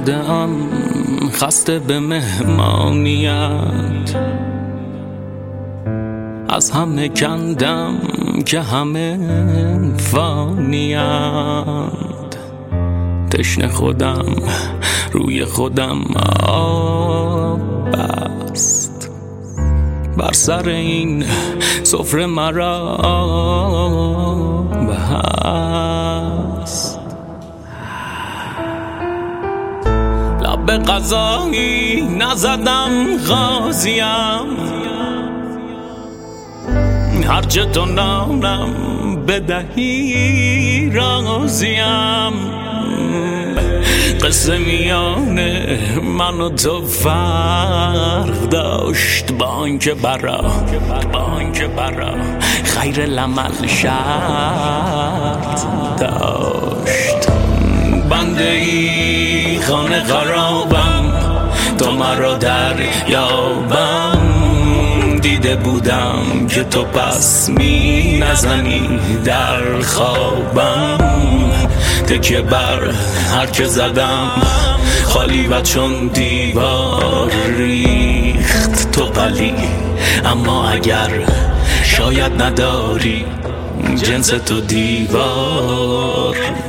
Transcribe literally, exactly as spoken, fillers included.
اومده ام خسته به مهمانیت، از همه کندم که همه فانیند. تشنه خودم روی خودم آب بست، بر سر این سفره مرا بست. لب به غذایی نزدم غازیم، هرچه تو نانم بدهی راضیم. قصه میان من و تو فرق داشت، با آنکه برا با آنکه برا خیر العمل شرط داشت. بنده ای خانه خرابم، تو مرا در یابم. دیده بودم که تو پس می نزنی در خوابم. تکیه بر هر که زدم خالی و چون دیوار ریخت. تو ولی اما اگر شاید نداری، جنس تو دیوار